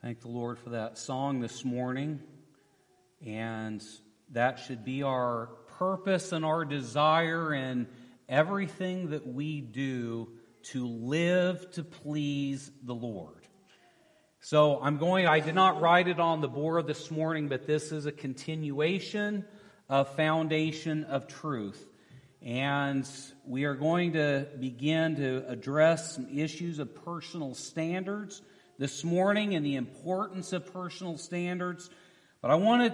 Thank the Lord for that song this morning. And that should be our purpose and our desire in everything that we do, to live to please the Lord. So I did not write it on the board this morning, but this is a continuation of Foundation of Truth. And we are going to begin to address some issues of personal standards this morning and the importance of personal standards. But I wanted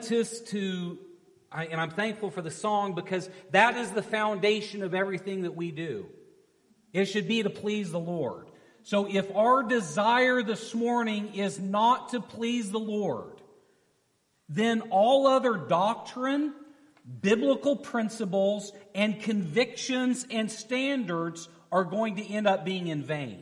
and I'm thankful for the song, because that is the foundation of everything that we do. It should be to please the Lord. So if our desire this morning is not to please the Lord, then all other doctrine, biblical principles, and convictions and standards are going to end up being in vain.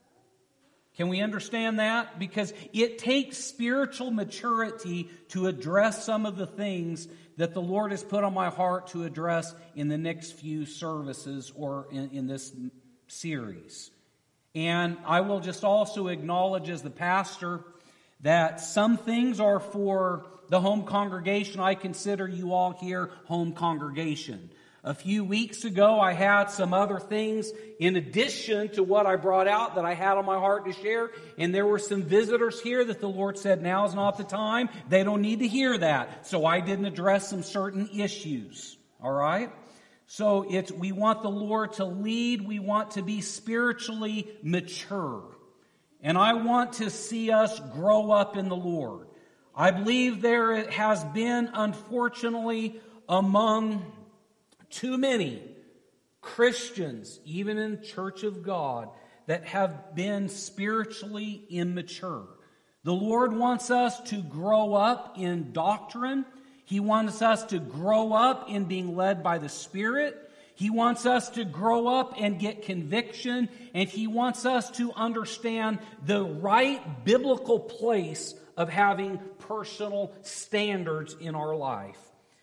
Can we understand that? Because it takes spiritual maturity to address some of the things that the Lord has put on my heart to address in the next few services or in this series. And I will just also acknowledge as the pastor that some things are for the home congregation. I consider you all here home congregation. A few weeks ago, I had some other things in addition to what I brought out that I had on my heart to share. And there were some visitors here that the Lord said, now is not the time. They don't need to hear that. So I didn't address some certain issues. All right? So we want the Lord to lead. We want to be spiritually mature. And I want to see us grow up in the Lord. I believe there has been, unfortunately, among too many Christians, even in the Church of God, that have been spiritually immature. The Lord wants us to grow up in doctrine. He wants us to grow up in being led by the Spirit. He wants us to grow up and get conviction. And He wants us to understand the right biblical place of having personal standards in our life.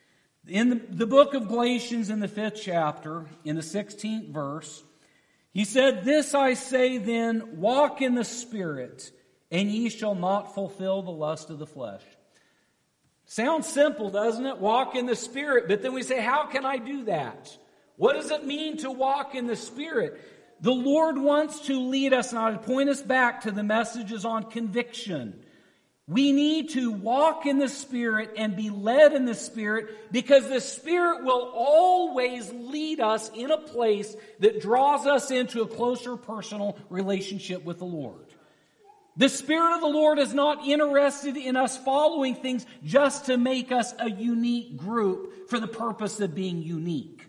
In the book of Galatians, in the 5th chapter, in the 16th verse, he said, "This I say then, walk in the Spirit, and ye shall not fulfill the lust of the flesh." Sounds simple, doesn't it? Walk in the Spirit. But then we say, how can I do that? What does it mean to walk in the Spirit? The Lord wants to lead us, and I would point us back to the messages on conviction. We need to walk in the Spirit and be led in the Spirit, because the Spirit will always lead us in a place that draws us into a closer personal relationship with the Lord. The Spirit of the Lord is not interested in us following things just to make us a unique group for the purpose of being unique.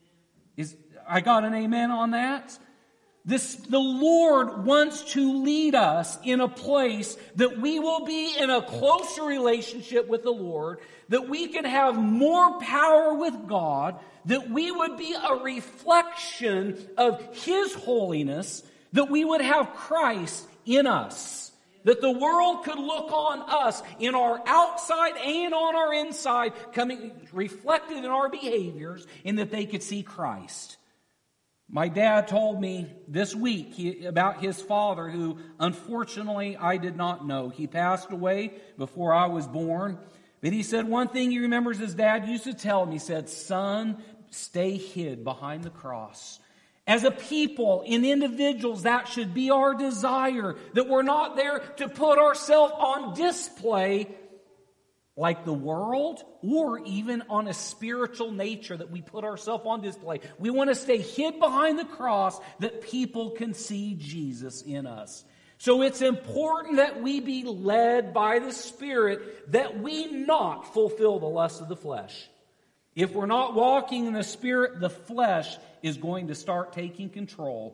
I got an amen on that? The Lord wants to lead us in a place that we will be in a closer relationship with the Lord, that we can have more power with God, that we would be a reflection of His holiness, that we would have Christ in us, that the world could look on us in our outside and on our inside, coming reflected in our behaviors, and that they could see Christ. My dad told me this week about his father, who unfortunately I did not know. He passed away before I was born. But he said one thing he remembers his dad used to tell him. He said, "Son, stay hid behind the cross." As a people, in individuals, that should be our desire. That we're not there to put ourselves on display like the world, or even on a spiritual nature that we put ourselves on display. We want to stay hid behind the cross that people can see Jesus in us. So it's important that we be led by the Spirit, that we not fulfill the lust of the flesh. If we're not walking in the Spirit, the flesh is going to start taking control.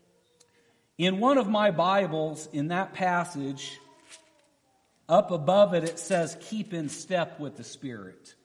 In one of my Bibles, in that passage, up above it, it says, "Keep in step with the Spirit."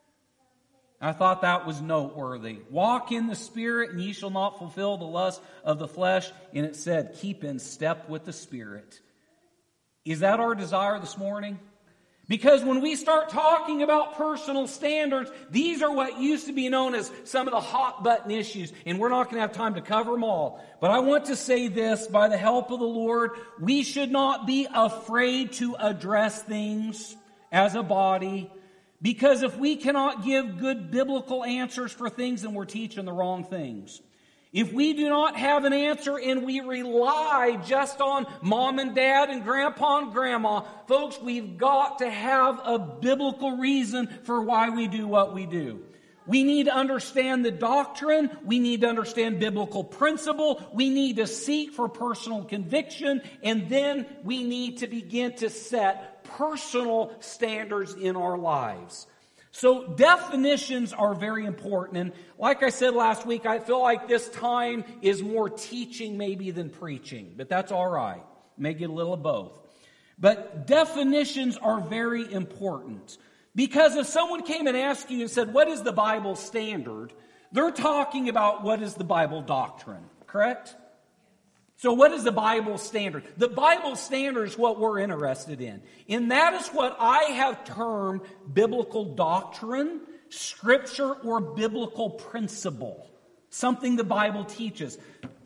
I thought that was noteworthy. Walk in the Spirit, and ye shall not fulfill the lust of the flesh. And it said, keep in step with the Spirit. Is that our desire this morning? Because when we start talking about personal standards, these are what used to be known as some of the hot button issues, and we're not going to have time to cover them all. But I want to say this, by the help of the Lord, we should not be afraid to address things as a body, because if we cannot give good biblical answers for things, then we're teaching the wrong things. If we do not have an answer and we rely just on mom and dad and grandpa and grandma, folks, we've got to have a biblical reason for why we do what we do. We need to understand the doctrine. We need to understand biblical principle. We need to seek for personal conviction. And then we need to begin to set personal standards in our lives. So definitions are very important. And like I said last week, I feel like this time is more teaching maybe than preaching. But that's all right. May get a little of both. But definitions are very important. Because if someone came and asked you and said, what is the Bible standard? They're talking about what is the Bible doctrine. Correct? So what is the Bible standard? The Bible standard is what we're interested in. And that is what I have termed biblical doctrine, scripture, or biblical principle. Something the Bible teaches.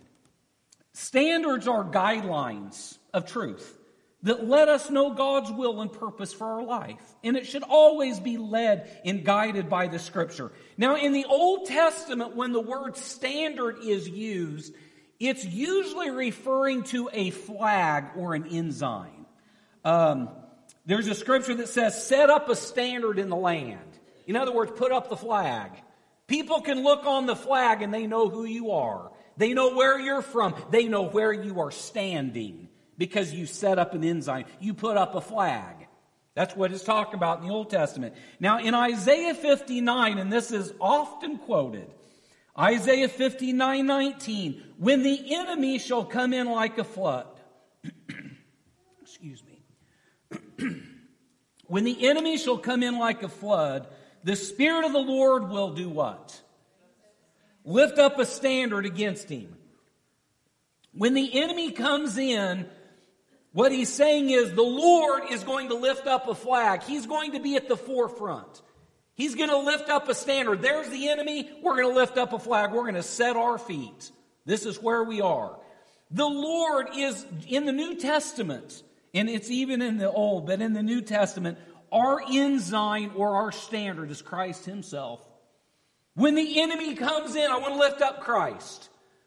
Standards are guidelines of truth that let us know God's will and purpose for our life. And it should always be led and guided by the scripture. Now in the Old Testament, when the word standard is used, it's usually referring to a flag or an ensign. There's a scripture that says, set up a standard in the land. In other words, put up the flag. People can look on the flag and they know who you are. They know where you're from. They know where you are standing because you set up an ensign. You put up a flag. That's what it's talking about in the Old Testament. Now in Isaiah 59, and this is often quoted, Isaiah 59:19, when the enemy shall come in like a flood. Excuse me. When the enemy shall come in like a flood, the Spirit of the Lord will do what? Lift up a standard against him. When the enemy comes in, what he's saying is the Lord is going to lift up a flag. He's going to be at the forefront. He's going to lift up a standard. There's the enemy. We're going to lift up a flag. We're going to set our feet. This is where we are. The Lord is, in the New Testament, and it's even in the Old, but in the New Testament, our ensign or our standard is Christ himself. When the enemy comes in, I want to lift up Christ.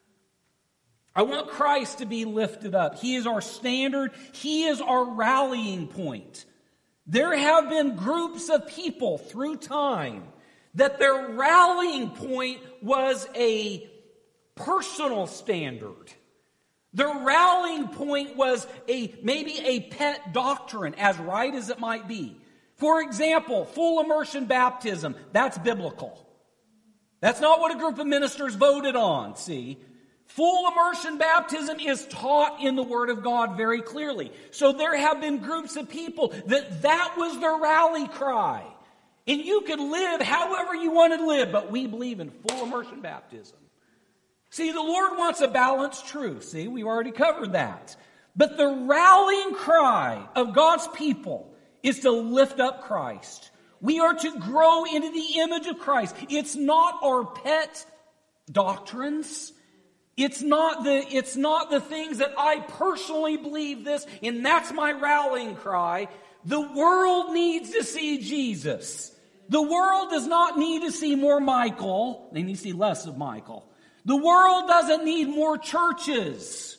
I want Christ to be lifted up. He is our standard. He is our rallying point. There have been groups of people through time that their rallying point was a personal standard. Their rallying point was maybe a pet doctrine, as right as it might be. For example, full immersion baptism, that's biblical. That's not what a group of ministers voted on, see? Full immersion baptism is taught in the Word of God very clearly. So there have been groups of people that was their rally cry. And you could live however you want to live, but we believe in full immersion baptism. See, the Lord wants a balanced truth. See, we've already covered that. But the rallying cry of God's people is to lift up Christ. We are to grow into the image of Christ. It's not our pet doctrines. It's not the things that I personally believe this, and that's my rallying cry. The world needs to see Jesus. The world does not need to see more Michael. They need to see less of Michael. The world doesn't need more churches.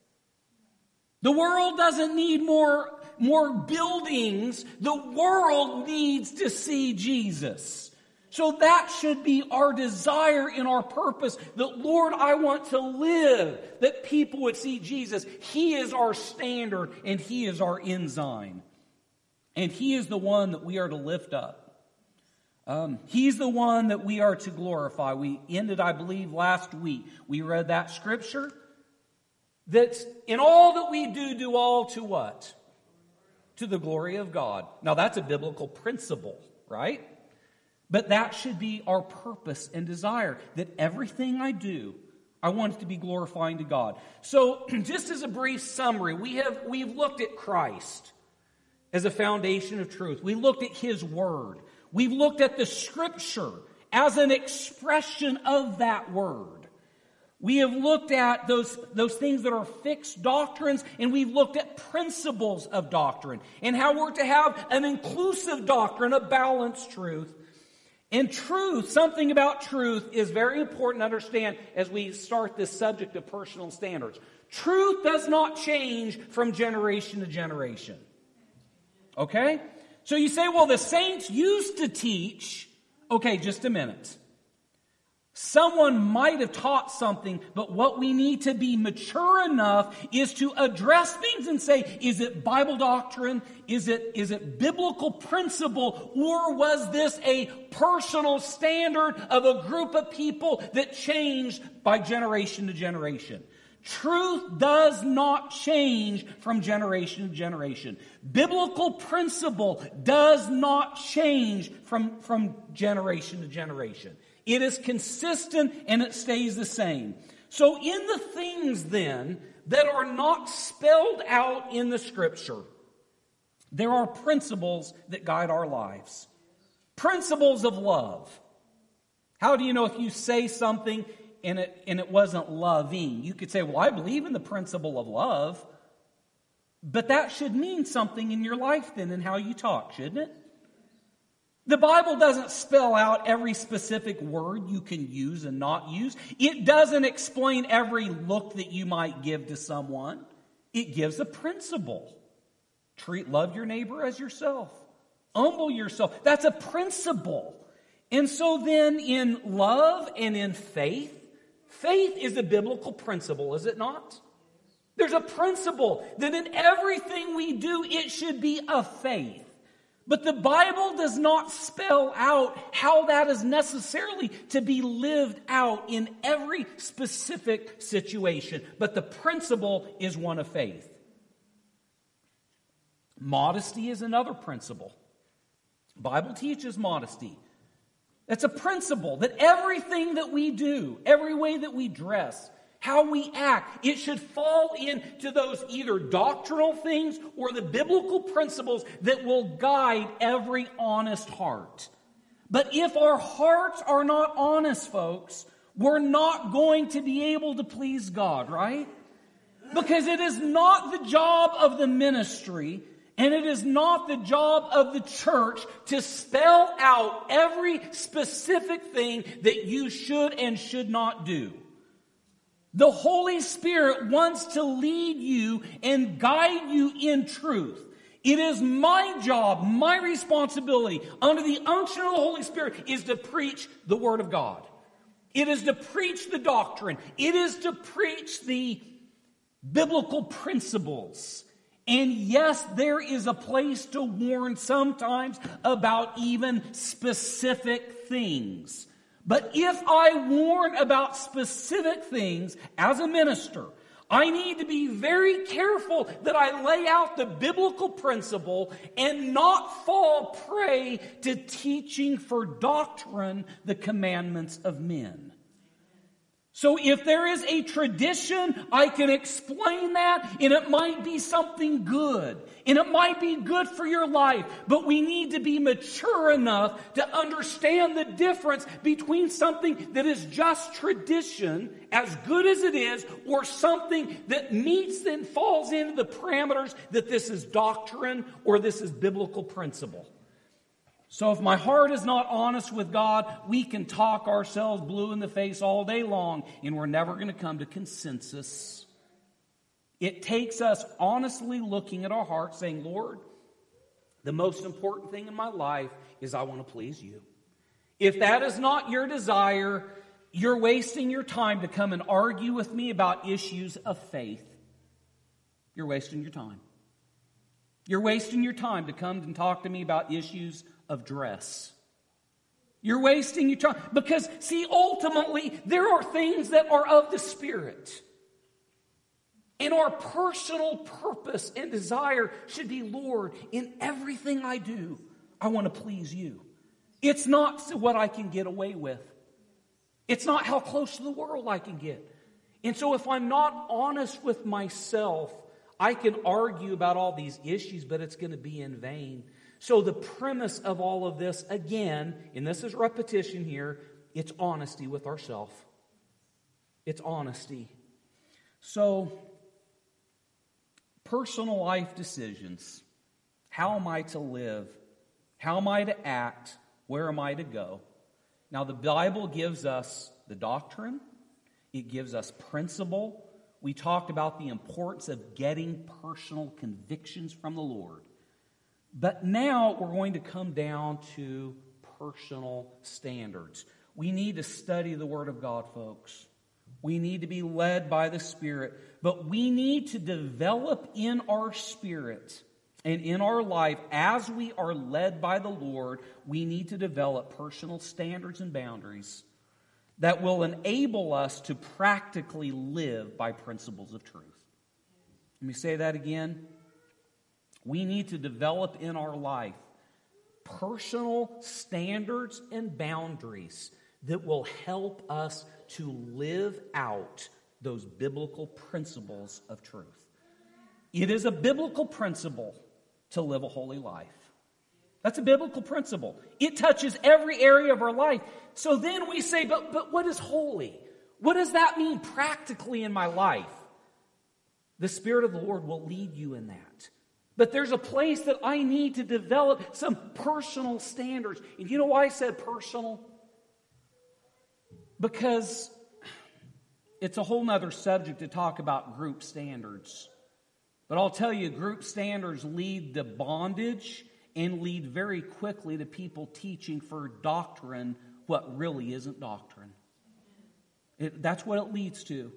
The world doesn't need more buildings. The world needs to see Jesus. So that should be our desire and our purpose. That, Lord, I want to live. That people would see Jesus. He is our standard and He is our ensign. And He is the one that we are to lift up. He's the one that we are to glorify. We ended, I believe, last week. We read that scripture. That in all that we do all to what? To the glory of God. Now that's a biblical principle, right? But that should be our purpose and desire, that everything I do, I want it to be glorifying to God. So, just as a brief summary, we've looked at Christ. as a foundation of truth. We looked at His Word. We've looked at the Scripture as an expression of that Word. We have looked at those things that are fixed doctrines, and we've looked at principles of doctrine and how we're to have an inclusive doctrine, a balanced truth. And truth, something about truth, is very important to understand as we start this subject of personal standards. Truth does not change from generation to generation. Okay? So you say, well, the saints used to teach. Okay, just a minute. Someone might have taught something, but what we need to be mature enough is to address things and say, is it Bible doctrine? Is it biblical principle? Or was this a personal standard of a group of people that changed by generation to generation? Truth does not change from generation to generation. Biblical principle does not change from generation to generation. It is consistent and it stays the same. So in the things then that are not spelled out in the Scripture, there are principles that guide our lives. Principles of love. How do you know if you say something and it wasn't loving? You could say, well, I believe in the principle of love. But that should mean something in your life then in how you talk, shouldn't it? The Bible doesn't spell out every specific word you can use and not use. It doesn't explain every look that you might give to someone. It gives a principle. Love your neighbor as yourself. Humble yourself. That's a principle. And so then in love and in faith, faith is a biblical principle, is it not? There's a principle that in everything we do, it should be of faith. But the Bible does not spell out how that is necessarily to be lived out in every specific situation. But the principle is one of faith. Modesty is another principle. The Bible teaches modesty. It's a principle that everything that we do, every way that we dress, how we act, it should fall into those either doctrinal things or the biblical principles that will guide every honest heart. But if our hearts are not honest, folks, we're not going to be able to please God, right? Because it is not the job of the ministry and it is not the job of the church to spell out every specific thing that you should and should not do. The Holy Spirit wants to lead you and guide you in truth. It is my job, my responsibility, under the unction of the Holy Spirit, is to preach the Word of God. It is to preach the doctrine. It is to preach the biblical principles. And yes, there is a place to warn sometimes about even specific things. But if I warn about specific things as a minister, I need to be very careful that I lay out the biblical principle and not fall prey to teaching for doctrine the commandments of men. So if there is a tradition, I can explain that, and it might be something good, and it might be good for your life, but we need to be mature enough to understand the difference between something that is just tradition, as good as it is, or something that meets and falls into the parameters that this is doctrine or this is biblical principle. So if my heart is not honest with God, we can talk ourselves blue in the face all day long, and we're never going to come to consensus. It takes us honestly looking at our heart, saying, Lord, the most important thing in my life is I want to please you. If that is not your desire, you're wasting your time to come and argue with me about issues of faith. You're wasting your time. You're wasting your time to come and talk to me about issues of dress. You're wasting your time. Because, see, ultimately, there are things that are of the Spirit. And our personal purpose and desire should be, Lord, in everything I do, I want to please you. It's not what I can get away with. It's not how close to the world I can get. And so if I'm not honest with myself, I can argue about all these issues, but it's going to be in vain. So the premise of all of this, again, and this is repetition here, it's honesty with ourselves. It's honesty. So, personal life decisions. How am I to live? How am I to act? Where am I to go? Now, the Bible gives us the doctrine. It gives us principle. We talked about the importance of getting personal convictions from the Lord. But now we're going to come down to personal standards. We need to study the Word of God, folks. We need to be led by the Spirit. But we need to develop in our spirit and in our life, as we are led by the Lord, we need to develop personal standards and boundaries that will enable us to practically live by principles of truth. Let me say that again. We need to develop in our life personal standards and boundaries that will help us to live out those biblical principles of truth. It is a biblical principle to live a holy life. That's a biblical principle. It touches every area of our life. So then we say, but what is holy? What does that mean practically in my life? The Spirit of the Lord will lead you in that. But there's a place that I need to develop some personal standards. And you know why I said personal? Because it's a whole nother subject to talk about group standards. But I'll tell you, group standards lead to bondage and lead very quickly to people teaching for doctrine what really isn't doctrine. That's what it leads to.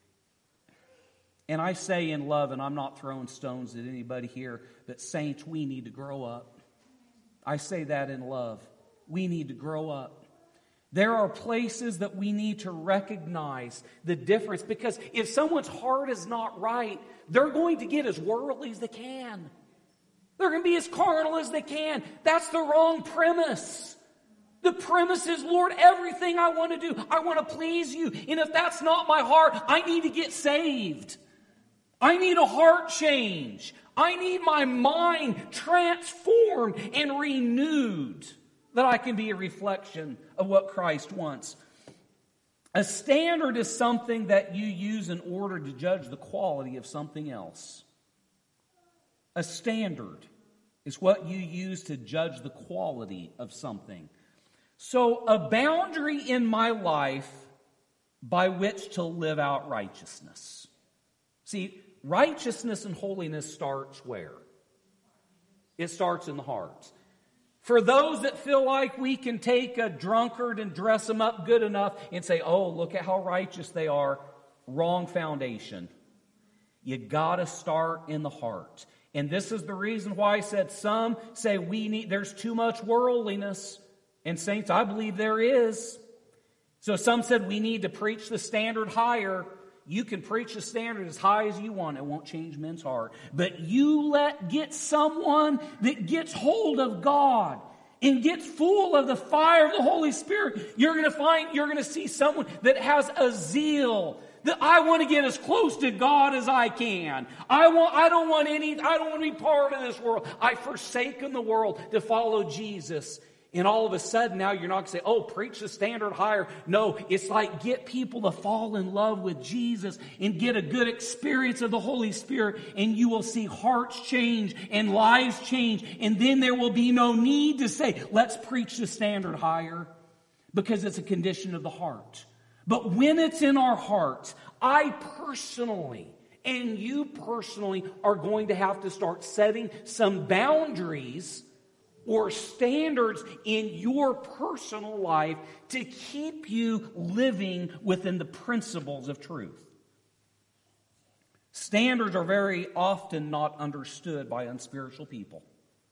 And I say in love, and I'm not throwing stones at anybody here, but saints, we need to grow up. I say that in love. We need to grow up. There are places that we need to recognize the difference, because if someone's heart is not right, they're going to get as worldly as they can. They're going to be as carnal as they can. That's the wrong premise. The premise is, Lord, everything I want to do, I want to please you. And if that's not my heart, I need to get saved. I need a heart change. I need my mind transformed and renewed, that I can be a reflection of what Christ wants. A standard is something that you use in order to judge the quality of something else. A standard is what you use to judge the quality of something. So, a boundary in my life by which to live out righteousness. See, righteousness and holiness starts where? It starts in the heart. For those that feel like we can take a drunkard and dress them up good enough and say, oh, look at how righteous they are, wrong foundation. You got to start in the heart. And this is the reason why I said some say there's too much worldliness. And saints, I believe there is. So some said we need to preach the standard higher. You can preach the standard as high as you want. It won't change men's heart. But you get someone that gets hold of God and gets full of the fire of the Holy Spirit. You're going to see someone that has a zeal that I want to get as close to God as I can. I don't want to be part of this world. I've forsaken the world to follow Jesus. And all of a sudden now you're not going to say, oh, preach the standard higher. No, it's like get people to fall in love with Jesus and get a good experience of the Holy Spirit, and you will see hearts change and lives change. And then there will be no need to say, let's preach the standard higher, because it's a condition of the heart. But when it's in our hearts, I personally and you personally are going to have to start setting some boundaries or standards in your personal life to keep you living within the principles of truth. Standards are very often not understood by unspiritual people.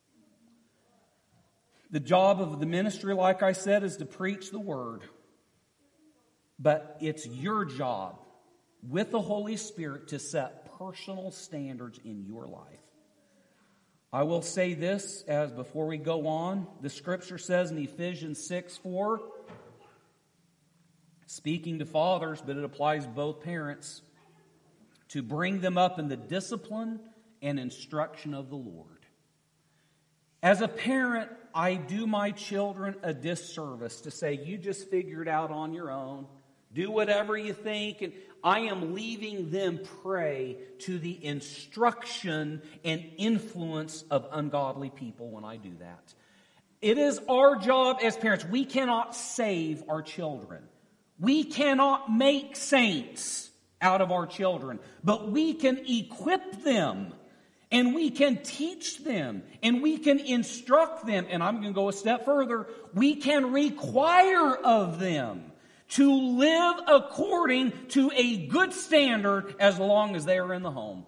The job of the ministry, like I said, is to preach the word. But it's your job with the Holy Spirit to set personal standards in your life. I will say this as before we go on. The scripture says in Ephesians 6:4, speaking to fathers, but it applies both parents, to bring them up in the discipline and instruction of the Lord. As a parent, I do my children a disservice to say, you just figure it out on your own. Do whatever you think. And I am leaving them prey to the instruction and influence of ungodly people when I do that. It is our job as parents. We cannot save our children. We cannot make saints out of our children. But we can equip them. And we can teach them, and we can instruct them, and I'm going to go a step further. We can require of them to live according to a good standard as long as they are in the home.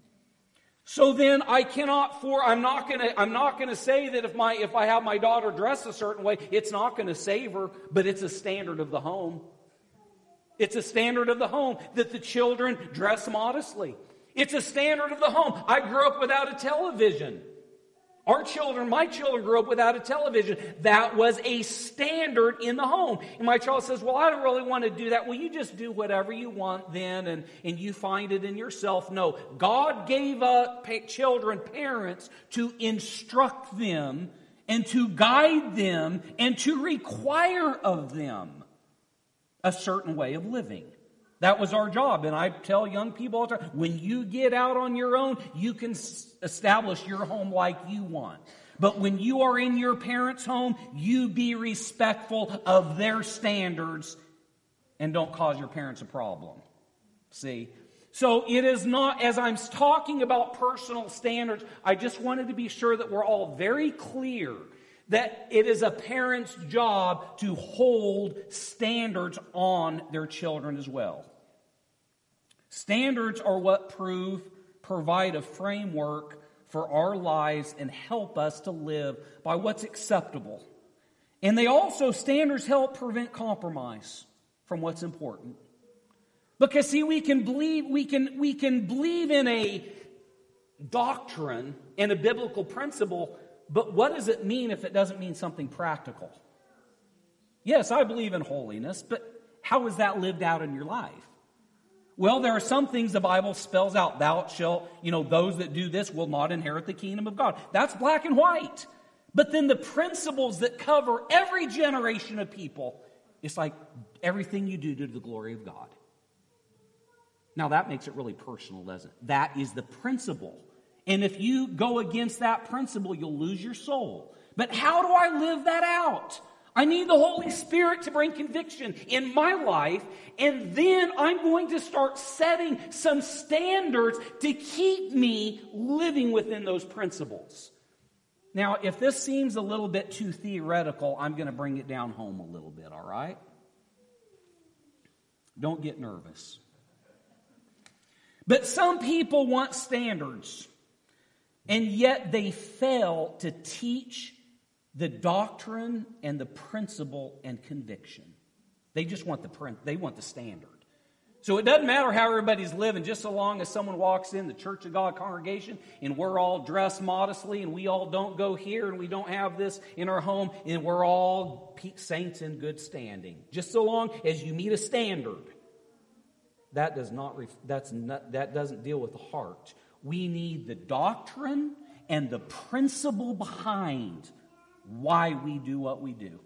So then I'm not going to say that if I have my daughter dress a certain way, it's not going to save her, but it's a standard of the home. It's a standard of the home that the children dress modestly. It's a standard of the home. I grew up without a television. My children grew up without a television. That was a standard in the home. And my child says, well, I don't really want to do that. Well, you just do whatever you want then, and you find it in yourself. No, God gave children, parents, to instruct them and to guide them and to require of them a certain way of living. That was our job. And I tell young people all the time, when you get out on your own, you can establish your home like you want. But when you are in your parents' home, you be respectful of their standards and don't cause your parents a problem. See? So it is not, as I'm talking about personal standards, I just wanted to be sure that we're all very clear that it is a parent's job to hold standards on their children as well. Standards are what provide a framework for our lives and help us to live by what's acceptable. And standards help prevent compromise from what's important. Because see, we can believe in a doctrine and a biblical principle, but what does it mean if it doesn't mean something practical? Yes, I believe in holiness, but how is that lived out in your life? Well, there are some things the Bible spells out. Thou shalt, those that do this will not inherit the kingdom of God. That's black and white. But then the principles that cover every generation of people, it's like everything you do to the glory of God. Now that makes it really personal, doesn't it? That is the principle. And if you go against that principle, you'll lose your soul. But how do I live that out? I need the Holy Spirit to bring conviction in my life, and then I'm going to start setting some standards to keep me living within those principles. Now, if this seems a little bit too theoretical, I'm going to bring it down home a little bit, all right? Don't get nervous. But some people want standards. And yet they fail to teach the doctrine and the principle and conviction. They just want the standard. So it doesn't matter how everybody's living, just so long as someone walks in the Church of God congregation and we're all dressed modestly and we all don't go here and we don't have this in our home and we're all saints in good standing. Just so long as you meet a standard. That doesn't deal with the heart. We need the doctrine and the principle behind why we do what we do.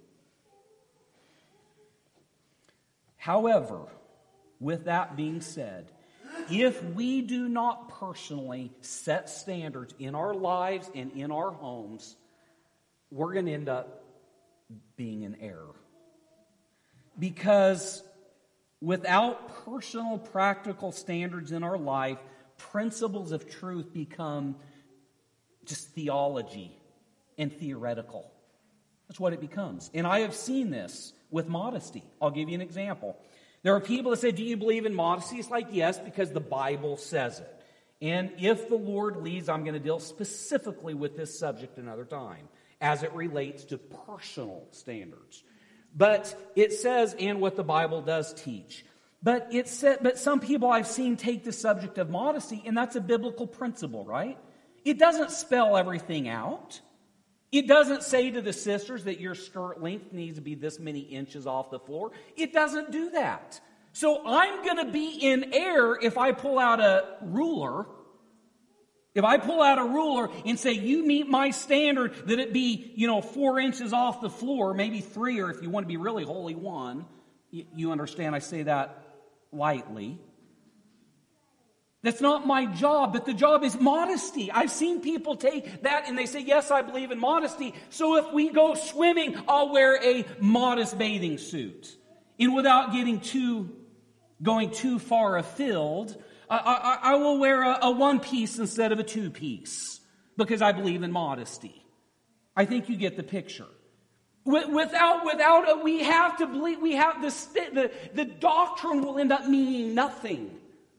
However, with that being said, if we do not personally set standards in our lives and in our homes, we're going to end up being in error. Because without personal, practical standards in our life, principles of truth become just theology and theoretical. That's what it becomes. And I have seen this with modesty. I'll give you an example. There are people that say, do you believe in modesty? It's like, yes, because the Bible says it. And if the Lord leads, I'm going to deal specifically with this subject another time as it relates to personal standards. But it says, and what the Bible does teach. But some people I've seen take the subject of modesty, and that's a biblical principle, right? It doesn't spell everything out. It doesn't say to the sisters that your skirt length needs to be this many inches off the floor. It doesn't do that. So I'm going to be in error if I pull out a ruler If I pull out a ruler and say, you meet my standard, that it be, 4 inches off the floor, maybe 3, or if you want to be really holy, 1. You understand I say that lightly. That's not my job, but the job is modesty. I've seen people take that and they say, yes, I believe in modesty. So if we go swimming, I'll wear a modest bathing suit. And without going too far afield, I will wear a 1-piece instead of a 2-piece because I believe in modesty. I think you get the picture. Without we have to believe, the doctrine will end up meaning nothing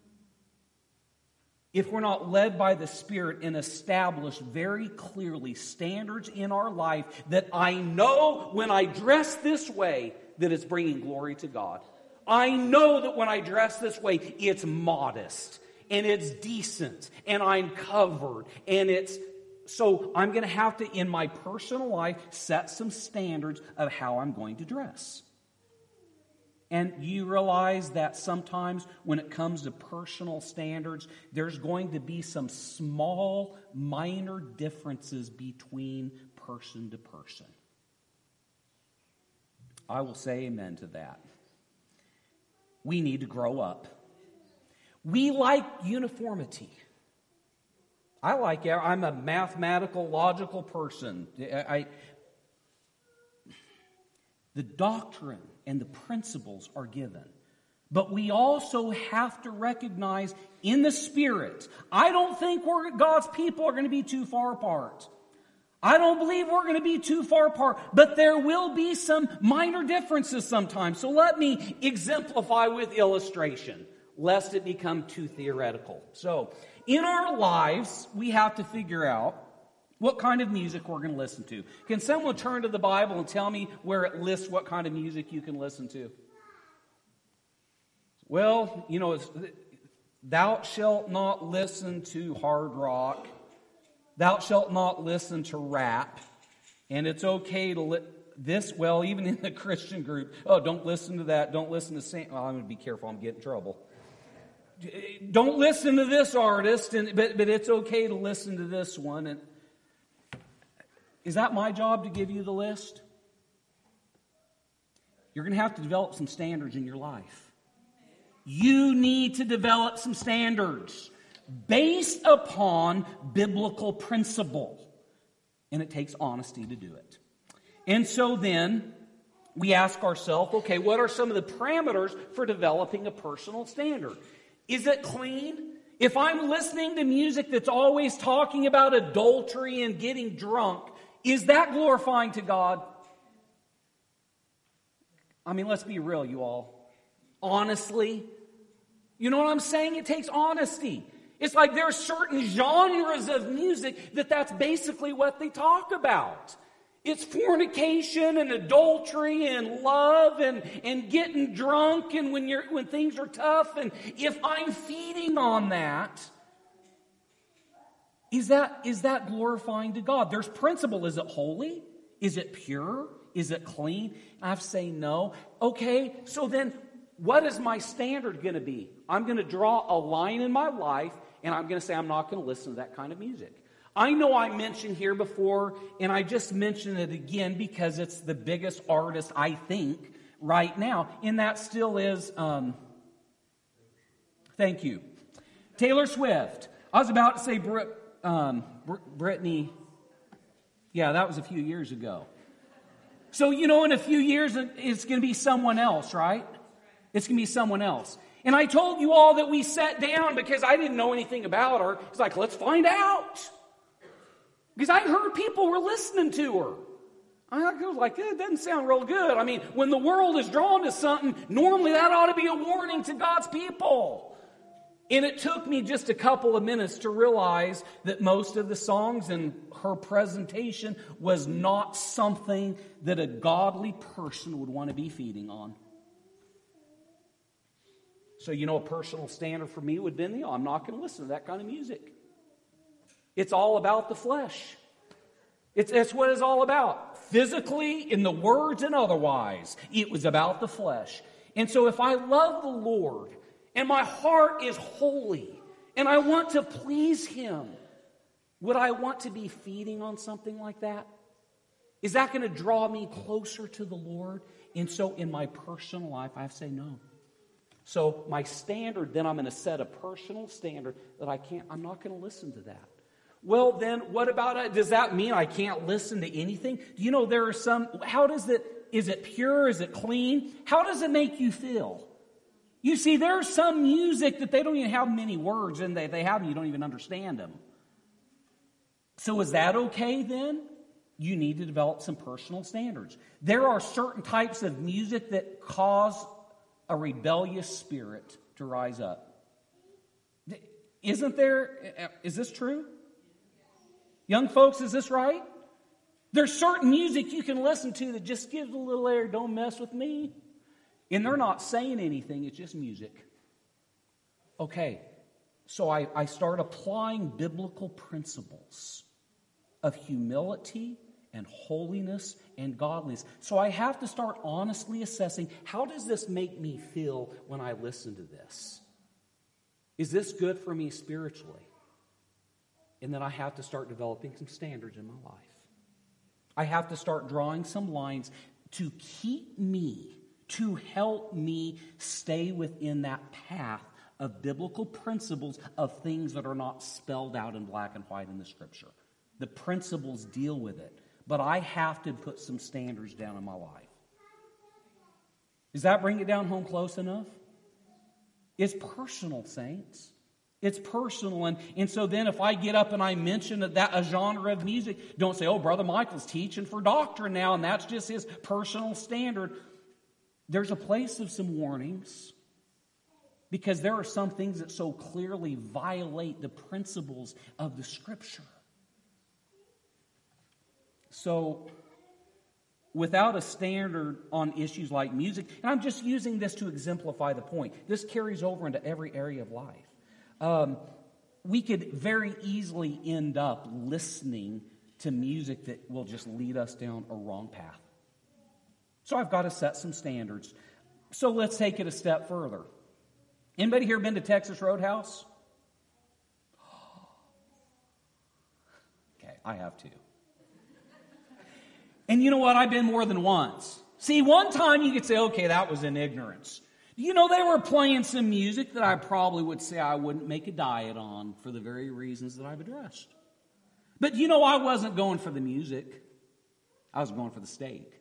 if we're not led by the Spirit and establish very clearly standards in our life that I know when I dress this way that it's bringing glory to God. I know that when I dress this way, it's modest and it's decent and I'm covered and it's... So I'm going to have to, in my personal life, set some standards of how I'm going to dress. And you realize that sometimes when it comes to personal standards, there's going to be some small, minor differences between person to person. I will say amen to that. We need to grow up. We like uniformity. I'm a mathematical, logical person. The doctrine and the principles are given. But we also have to recognize in the Spirit, I don't think God's people are going to be too far apart. I don't believe we're going to be too far apart, but there will be some minor differences sometimes. So let me exemplify with illustration, lest it become too theoretical. So, in our lives, we have to figure out what kind of music we're going to listen to. Can someone turn to the Bible and tell me where it lists what kind of music you can listen to? Well, thou shalt not listen to hard rock. Thou shalt not listen to rap. And it's okay to even in the Christian group, don't listen to that. Don't listen to I'm going to be careful. I'm getting in trouble. Don't listen to this artist, but it's okay to listen to this one. And is that my job to give you the list? You're going to have to develop some standards in your life. You need to develop some standards based upon biblical principle. And it takes honesty to do it. And so then we ask ourselves, okay, what are some of the parameters for developing a personal standard? Is it clean? If I'm listening to music that's always talking about adultery and getting drunk, is that glorifying to God? I mean, let's be real, you all. Honestly, you know what I'm saying? It takes honesty. It's like there are certain genres of music that's basically what they talk about. It's fornication and adultery and love and getting drunk and when things are tough. And if I'm feeding on that, is that glorifying to God? There's principle. Is it holy? Is it pure? Is it clean? I say no. Okay, so then what is my standard going to be? I'm going to draw a line in my life and I'm going to say I'm not going to listen to that kind of music. I know I mentioned here before, and I just mention it again because it's the biggest artist, I think, right now. And that still is, thank you, Taylor Swift. I was about to say Britney. Yeah, that was a few years ago. So, in a few years, it's going to be someone else, right? It's going to be someone else. And I told you all that we sat down because I didn't know anything about her. It's like, let's find out. Because I heard people were listening to her. I was like, it doesn't sound real good. I mean, when the world is drawn to something, normally that ought to be a warning to God's people. And it took me just a couple of minutes to realize that most of the songs in her presentation was not something that a godly person would want to be feeding on. So, a personal standard for me would have been, I'm not going to listen to that kind of music. It's all about the flesh. It's what it's all about. Physically, in the words and otherwise, it was about the flesh. And so if I love the Lord and my heart is holy and I want to please Him, Would I want to be feeding on something like that? Is that going to draw me closer to the Lord? And so in my personal life, I have to say no. So my standard, then I'm going to set a personal standard that I'm not going to listen to that. Well, then what about it? Does that mean I can't listen to anything? Do you know there are some, is it pure? Is it clean? How does it make you feel? You see, there's some music that they don't even have many words in. They have them, you don't even understand them. So is that okay then? You need to develop some personal standards. There are certain types of music that cause a rebellious spirit to rise up. Isn't there? Is this true? Young folks, is this right? There's certain music you can listen to that just gives a little air, don't mess with me. And they're not saying anything, it's just music. Okay, so I start applying biblical principles of humility and holiness and godliness. So I have to start honestly assessing, how does this make me feel when I listen to this? Is this good for me spiritually? And then I have to start developing some standards in my life. I have to start drawing some lines to keep me, to help me stay within that path of biblical principles of things that are not spelled out in black and white in the Scripture. The principles deal with it. But I have to put some standards down in my life. Does that bring it down home close enough? It's personal, saints. It's personal. And so then if I get up and I mention that a genre of music, don't say, oh, Brother Michael's teaching for doctrine now, and that's just his personal standard. There's a place of some warnings, because there are some things that so clearly violate the principles of the Scripture. So, without a standard on issues like music, and I'm just using this to exemplify the point. This carries over into every area of life. We could very easily end up listening to music that will just lead us down a wrong path. So I've got to set some standards. So let's take it a step further. Anybody here been to Texas Roadhouse? Okay, I have too. And you know what? I've been more than once. See, one time you could say, okay, that was in ignorance. You know, they were playing some music that I probably would say I wouldn't make a diet on for the very reasons that I've addressed. But you know, I wasn't going for the music. I was going for the steak.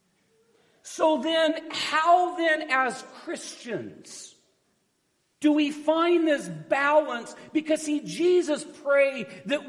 So then, how then as Christians do we find this balance? Because see, Jesus prayed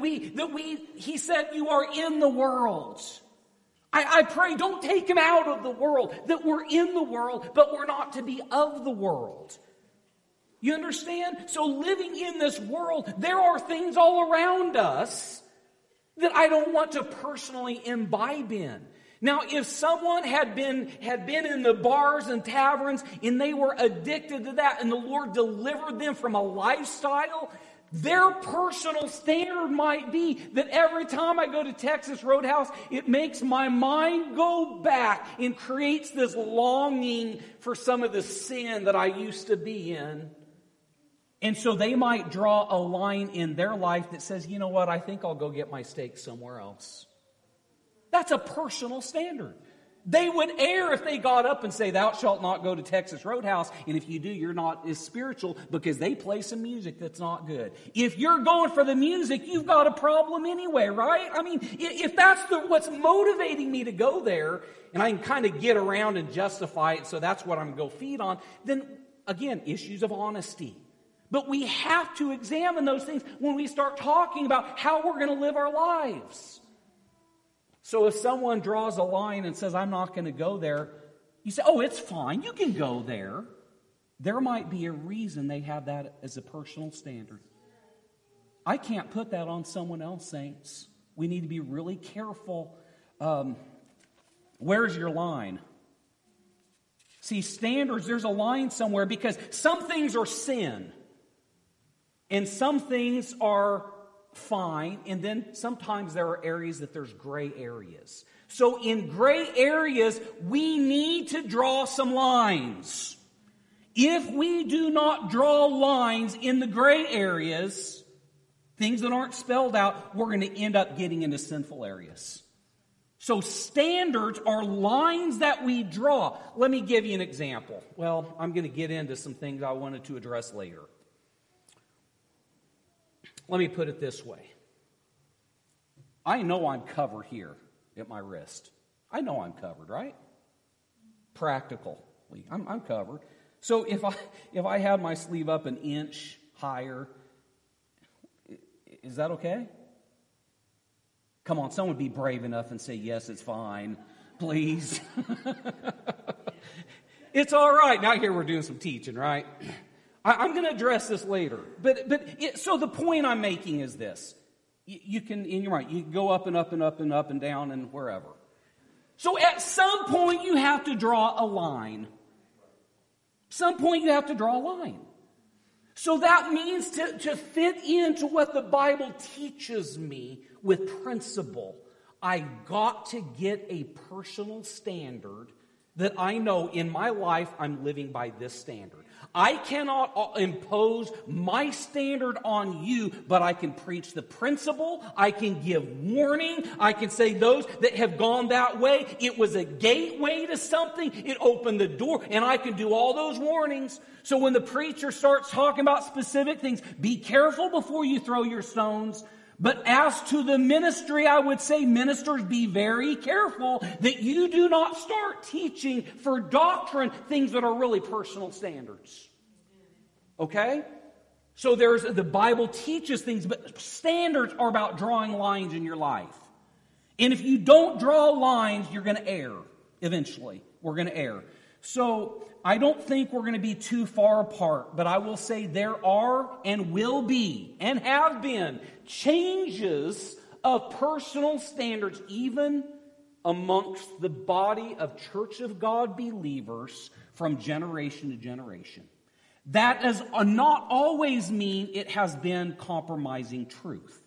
he said, you are in the world. I pray, don't take him out of the world, that we're in the world, but we're not to be of the world. You understand? So living in this world, there are things all around us that I don't want to personally imbibe in. Now, if someone had been in the bars and taverns and they were addicted to that and the Lord delivered them from a lifestyle, their personal standard might be that every time I go to Texas Roadhouse, it makes my mind go back and creates this longing for some of the sin that I used to be in. And so they might draw a line in their life that says, you know what, I think I'll go get my steak somewhere else. That's a personal standard. They would err if they got up and say, thou shalt not go to Texas Roadhouse, and if you do, you're not as spiritual because they play some music that's not good. If you're going for the music, you've got a problem anyway, right? I mean, if that's what's motivating me to go there, and I can kind of get around and justify it, so that's what I'm going to go feed on, then, again, issues of honesty. But we have to examine those things when we start talking about how we're going to live our lives. So if someone draws a line and says, I'm not going to go there, you say, oh, it's fine, you can go there. There might be a reason they have that as a personal standard. I can't put that on someone else, saints. We need to be really careful. Where's your line? See, standards, there's a line somewhere because some things are sin. And some things are fine, and then sometimes there are areas that there's gray areas. So in gray areas, we need to draw some lines. If we do not draw lines in the gray areas, things that aren't spelled out, we're going to end up getting into sinful areas. So standards are lines that we draw. Let me give you an example. Well, I'm going to get into some things I wanted to address later. Let me put it this way. I know I'm covered here at my wrist. I know I'm covered, right? Practically, I'm covered. So if I had my sleeve up an inch higher, is that okay? Come on, someone be brave enough and say, yes, it's fine. Please. It's all right. Now here we're doing some teaching, right? I'm going to address this later. So the point I'm making is this. You can, in your mind, you can go up and up and up and up and down and wherever. So at some point you have to draw a line. Some point you have to draw a line. So that means to fit into what the Bible teaches me with principle, I got to get a personal standard that I know in my life I'm living by this standard. I cannot impose my standard on you, but I can preach the principle. I can give warning. I can say those that have gone that way, it was a gateway to something. It opened the door, and I can do all those warnings. So when the preacher starts talking about specific things, be careful before you throw your stones. But as to the ministry, I would say, ministers, be very careful that you do not start teaching for doctrine things that are really personal standards. Okay? So the Bible teaches things, but standards are about drawing lines in your life. And if you don't draw lines, you're going to err eventually. We're going to err. So I don't think we're going to be too far apart, but I will say there are and will be and have been changes of personal standards even amongst the body of Church of God believers from generation to generation. That does not always mean it has been compromising truth.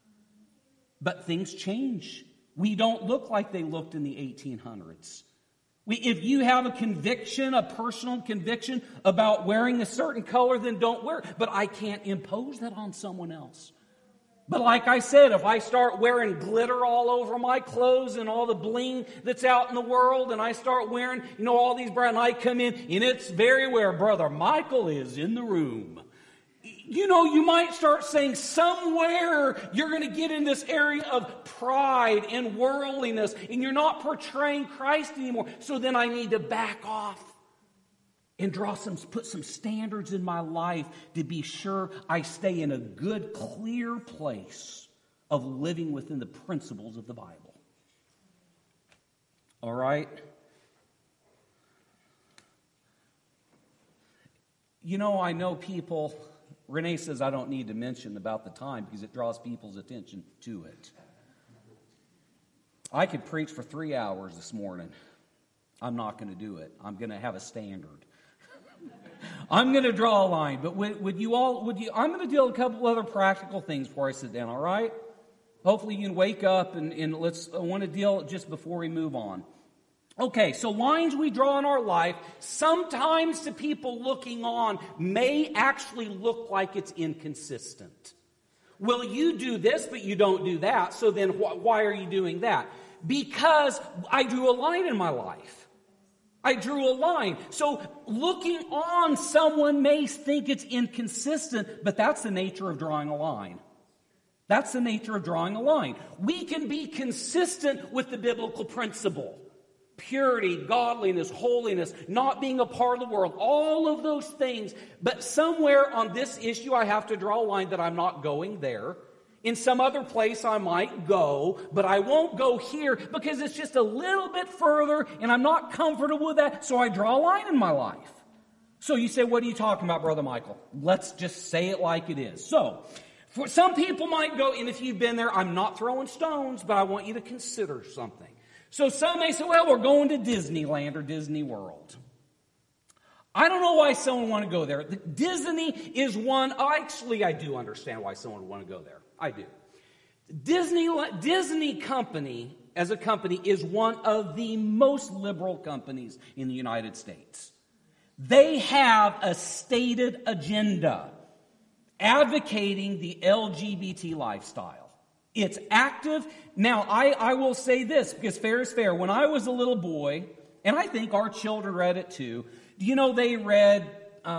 But things change. We don't look like they looked in the 1800s. If you have a conviction, a personal conviction about wearing a certain color, then don't wear it. But I can't impose that on someone else. But like I said, if I start wearing glitter all over my clothes and all the bling that's out in the world, and I start wearing, all these bright, and I come in, and it's very aware, Brother Michael is in the room. You might start saying somewhere you're going to get in this area of pride and worldliness, and you're not portraying Christ anymore. So then I need to back off and put some standards in my life to be sure I stay in a good, clear place of living within the principles of the Bible. All right? I know people... Renee says I don't need to mention about the time because it draws people's attention to it. I could preach for 3 hours this morning. I'm not going to do it. I'm going to have a standard. I'm going to draw a line. But I'm going to deal with a couple other practical things before I sit down, all right? Hopefully you can wake up and I want to deal just before we move on. Okay, so lines we draw in our life, sometimes to people looking on, may actually look like it's inconsistent. Well, you do this, but you don't do that, so then why are you doing that? Because I drew a line in my life. I drew a line. So looking on, someone may think it's inconsistent, but that's the nature of drawing a line. That's the nature of drawing a line. We can be consistent with the biblical principle. Purity, godliness, holiness, not being a part of the world, all of those things. But somewhere on this issue, I have to draw a line that I'm not going there. In some other place, I might go, but I won't go here because it's just a little bit further and I'm not comfortable with that. So I draw a line in my life. So you say, what are you talking about, Brother Michael? Let's just say it like it is. So for some people might go, and if you've been there, I'm not throwing stones, but I want you to consider something. So some may say, well, we're going to Disneyland or Disney World. I don't know why someone would want to go there. Disney is one, actually I do understand why someone would want to go there. I do. Disney company, as a company, is one of the most liberal companies in the United States. They have a stated agenda. advocating the LGBT lifestyle. It's active. Now, I will say this, because fair is fair. When I was a little boy, and I think our children read it too, do you know they read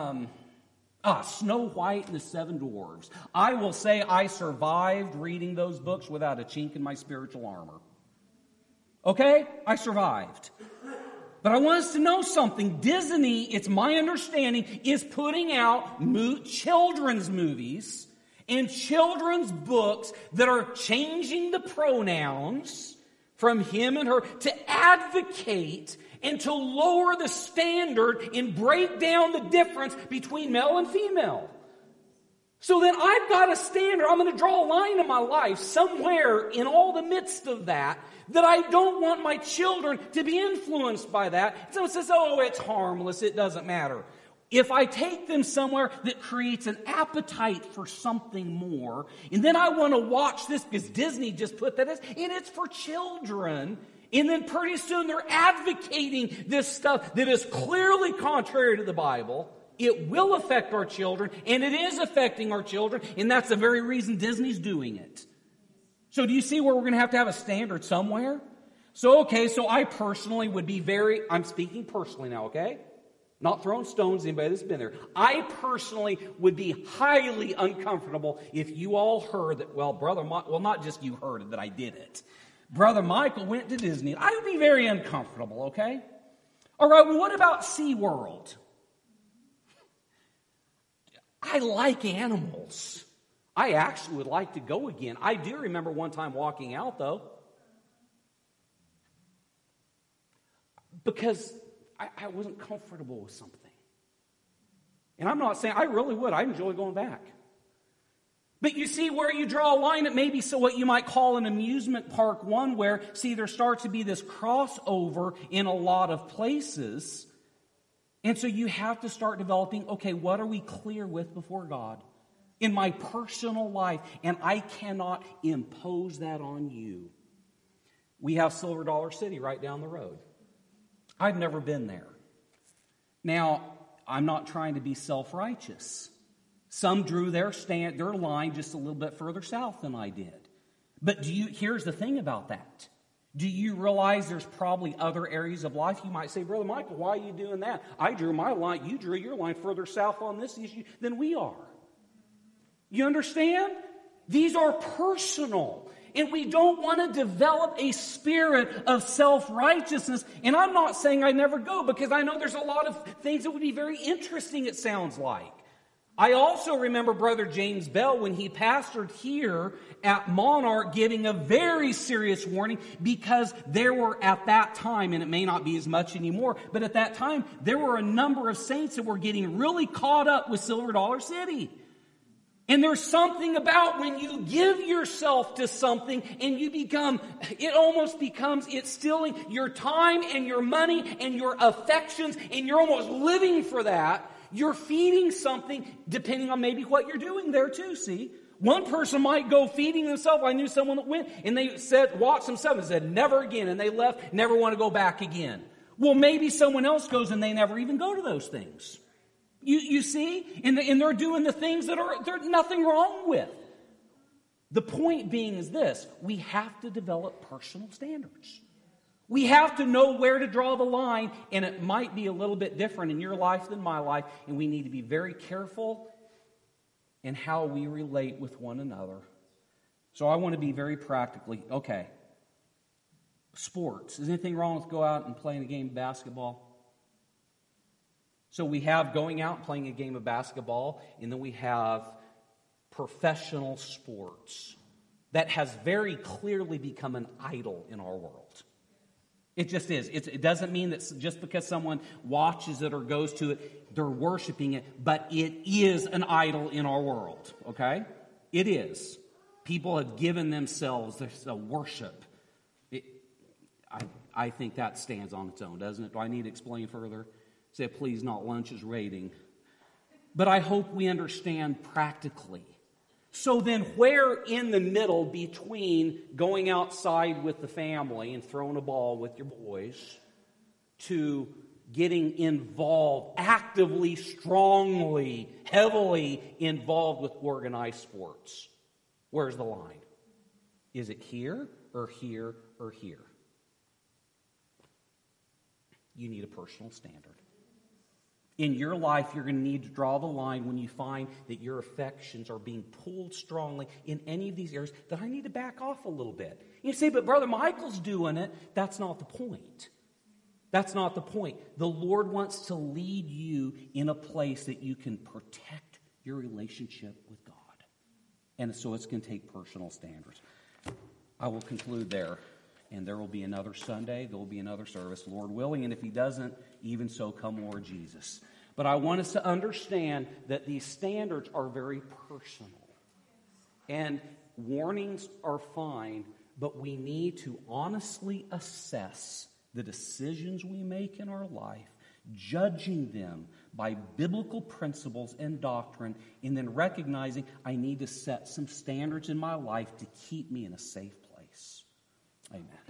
Snow White and the Seven Dwarfs? I will say I survived reading those books without a chink in my spiritual armor. Okay? I survived. But I want us to know something. Disney, it's my understanding, is putting out children's movies and children's books that are changing the pronouns from him and her to advocate and to lower the standard and break down the difference between male and female. So then I've got a standard. I'm going to draw a line in my life somewhere in all the midst of that I don't want my children to be influenced by that. Someone says, oh, it's harmless, it doesn't matter. If I take them somewhere that creates an appetite for something more, and then I want to watch this because Disney just put that as, and it's for children, and then pretty soon they're advocating this stuff that is clearly contrary to the Bible, it will affect our children, and it is affecting our children, and that's the very reason Disney's doing it. So do you see where we're going to have a standard somewhere? So I personally would be I'm speaking personally now, okay? Not throwing stones at anybody that's been there. I personally would be highly uncomfortable if you all heard that, not just you heard it, that I did it. Brother Michael went to Disney. I would be very uncomfortable, okay? All right, well, what about SeaWorld? I like animals. I actually would like to go again. I do remember one time walking out, though, because I wasn't comfortable with something. And I'm not saying I really would. I enjoy going back. But you see where you draw a line at maybe what you might call an amusement park one, where, there starts to be this crossover in a lot of places. And so you have to start developing, what are we clear with before God? In my personal life, and I cannot impose that on you. We have Silver Dollar City right down the road. I've never been there. Now, I'm not trying to be self-righteous. Some drew their line just a little bit further south than I did. But here's the thing about that. Do you realize there's probably other areas of life? You might say, Brother Michael, why are you doing that? I drew my line, you drew your line further south on this issue than we are. You understand? These are personal. And we don't want to develop a spirit of self-righteousness. And I'm not saying I never go, because I know there's a lot of things that would be very interesting, it sounds like. I also remember Brother James Bell, when he pastored here at Monarch, giving a very serious warning, because there were at that time, and it may not be as much anymore, but at that time, there were a number of saints that were getting really caught up with Silver Dollar City. And there's something about when you give yourself to something and it's stealing your time and your money and your affections, and you're almost living for that. You're feeding something depending on maybe what you're doing there too, see? One person might go feeding themselves. I knew someone that went and they watched themselves and said, never again. And they left, never want to go back again. Well, maybe someone else goes and they never even go to those things. You see? And they're doing the things that there's nothing wrong with. The point being is this: we have to develop personal standards. We have to know where to draw the line, and it might be a little bit different in your life than my life, and we need to be very careful in how we relate with one another. So I want to be very practically, sports. Is anything wrong with go out and playing a game of basketball? So we have going out and playing a game of basketball, and then we have professional sports. That has very clearly become an idol in our world. It just is. It doesn't mean that just because someone watches it or goes to it, they're worshiping it, but it is an idol in our world, okay? It is. People have given themselves this worship. I think that stands on its own, doesn't it? Do I need to explain further? Say, please, not lunch's rating. But I hope we understand practically. So then where in the middle between going outside with the family and throwing a ball with your boys to getting involved, actively, strongly, heavily involved with organized sports. Where's the line? Is it here or here or here? You need a personal standard. In your life, you're going to need to draw the line when you find that your affections are being pulled strongly in any of these areas, that I need to back off a little bit. You say, but Brother Michael's doing it. That's not the point. That's not the point. The Lord wants to lead you in a place that you can protect your relationship with God. And so it's going to take personal standards. I will conclude there. And there will be another Sunday. There will be another service, Lord willing. And if He doesn't, even so, come Lord Jesus. But I want us to understand that these standards are very personal. And warnings are fine, but we need to honestly assess the decisions we make in our life, judging them by biblical principles and doctrine, and then recognizing I need to set some standards in my life to keep me in a safe place. Amen.